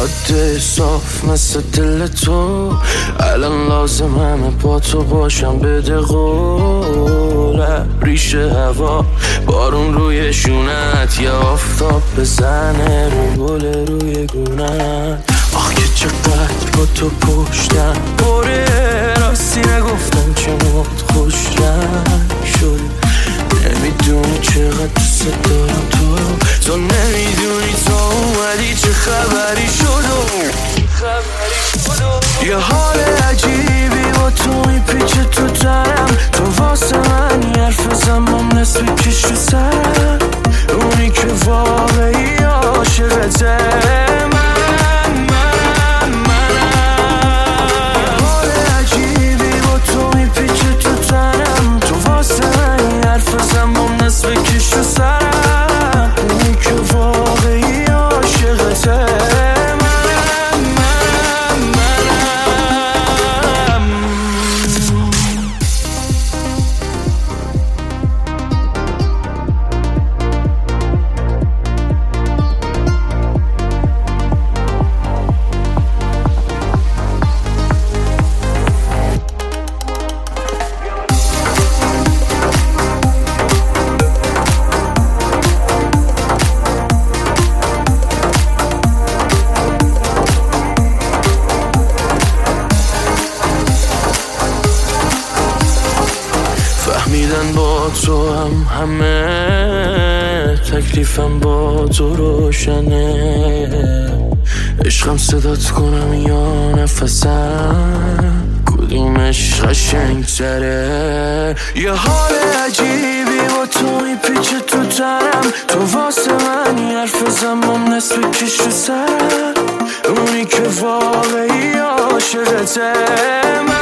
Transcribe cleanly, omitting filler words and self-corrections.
عاده صاف مثل دل تو، الان لازم همه با تو باشم. بده قول ریشه هوا بارون روی شونت، یا آفتاب بزنه رو گل روی گونت. آخ که چقدر با تو پشتم باره، راستی نگفتم چه موقت خوش رنگ شد. نمیدونی چقدر دوست دارم تو نمیدونی تو اومدی چه خبری شد. یه حال عجیبی با تو میپیچه تو تنم، تو واسه من یه حرف زمان نصف کش رو سرم، اونی که واقعی عاشقته. فهمیدن با تو همه تکلیفم با تو روشنه. عشقم صدات کنم یا نفسم، کدومش قشنگ تره. یه حال عجیبی با تو میپیچه تو تنم، تو واسه من یه حرف زمان نصف کش رو سرم، اونی که واقعی عاشقته.